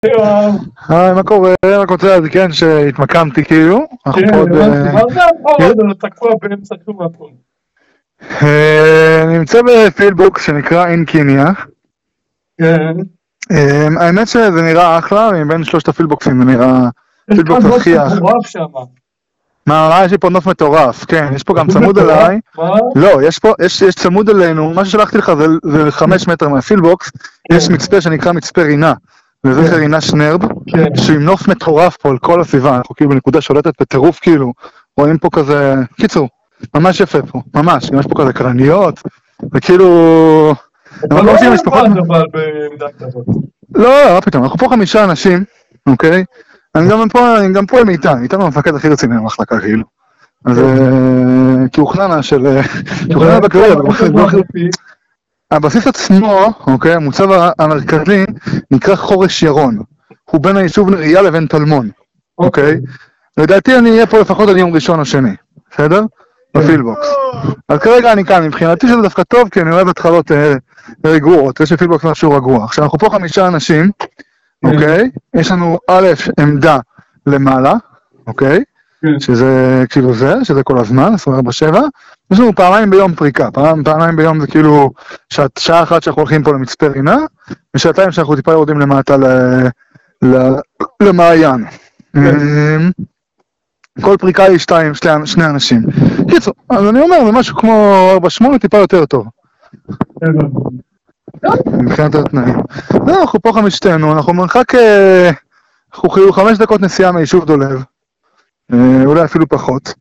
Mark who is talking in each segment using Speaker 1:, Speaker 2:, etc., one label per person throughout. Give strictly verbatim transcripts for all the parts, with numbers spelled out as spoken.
Speaker 1: היי, מה קורה? רק רוצה להזכן שהתמקמתי כאילו.
Speaker 2: כן, מה זה הפעם? אתה תקוע באמצע כלום הפעם.
Speaker 1: נמצא בפילבוקס שנקרא אינקיניה.
Speaker 2: כן.
Speaker 1: האמת שזה נראה אחלה, מבין שלושת הפילבוקסים זה נראה פילבוקס הכי
Speaker 2: יש כאן נוף מטורף שם.
Speaker 1: מה, יש לי פה נוף מטורף, כן, יש פה גם צמוד אליי. לא, יש פה, יש צמוד אלינו, מה ששלחתי לך זה חמש מטר מהפילבוקס, יש מצפה שנקרא מצפה רינה, וזה רינה שנרב, שעם נוף מטורף פה על כל הסביבה, אנחנו כאילו בנקודה שולטת בטירוף כאילו, רואים פה כזה, קיצור, ממש יפה פה, ממש, יש פה כזה קרניות, וכאילו...
Speaker 2: אתה לא לבד אבל בעמדה כזאת.
Speaker 1: לא, לא פתאום, אנחנו פה חמישה אנשים, אוקיי? אני גם פה, אני גם פה עם איתן, איתן הוא המפקד הכי רציני במחלקה כאילו. אז כאוכננה של... כאוכננה בקריירה, הבסיס עצמו, אוקיי, המוצב המרכזי, נקרא חורש ירון. הוא בין היישוב נריה לבין טלמון, אוקיי? לדעתי אני אהיה פה לפחות על יום ראשון או שני, בסדר? בפילבוקס. אז כרגע אני כאן, מבחינתי שזה דווקא טוב, כי אני אוהב התחלות רגועות, יש בפילבוקס משהו רגוע. עכשיו אנחנו פה חמישה אנשים, אוקיי? יש לנו א' עמדה למעלה, אוקיי? שזה כאילו זה, שזה כל הזמן, עשרים וארבע שבע. יש לנו פעמיים ביום פריקה, פעמיים ביום זה כאילו שעה אחת שאנחנו הולכים פה למצפה רינה, ושעתיים שאנחנו טיפה יורדים למטה למעיין. כל פריקה היא שתיים, שני אנשים. קיצור, אז אני אומר, זה משהו כמו ארבע שמונה, טיפה יותר טוב. מבחינת התנאים. אנחנו פה חמישתנו, אנחנו מרחק, אנחנו חיו חמש דקות נסיעה מהיישוב דולב. אולי אפילו פחות.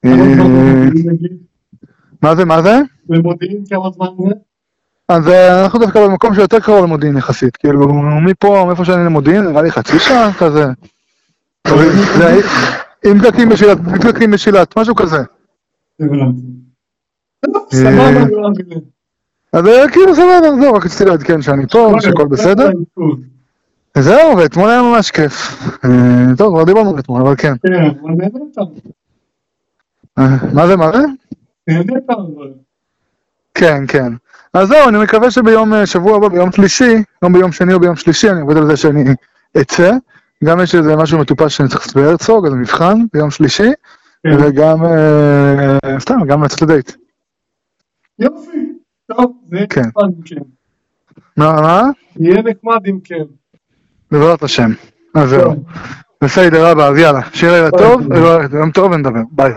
Speaker 1: מה זה, מה זה?
Speaker 2: במודיעין כמה זמן זה?
Speaker 1: אז אנחנו דווקא במקום שיותר קרוב למודיעין יחסית. כאילו, מפה, מאיפה שאני למודיעין, נראה לי חצי שעה כזה. עם דקים בשילת, עם דקים בשילת, משהו כזה.
Speaker 2: סבבה,
Speaker 1: אז כאילו סבבה, זהו, רק רציתי לעדכן שאני פה, שהכל בסדר. זהו, ואתמול היה ממש כיף. טוב, כבר דיברנו אתמול, אבל כן. מה זה, מה זה? כן, כן. אז זהו, אני מקווה שביום שבוע הבא, ביום שלישי, לא ביום שני או ביום שלישי, אני עובד על זה שאני אצא. גם יש איזה משהו מטופש שאני צריך לעשות בהרצוג, אז מבחן ביום שלישי, וגם, סתם, גם לצאת לדייט.
Speaker 2: יופי, טוב, זה יהיה נחמד אם כן.
Speaker 1: מה, מה?
Speaker 2: יהיה נחמד אם כן.
Speaker 1: בעזרת השם. אז זהו. בסדר, אבא, אז יאללה, שיהיה לילה טוב, יום טוב ונדבר, ביי.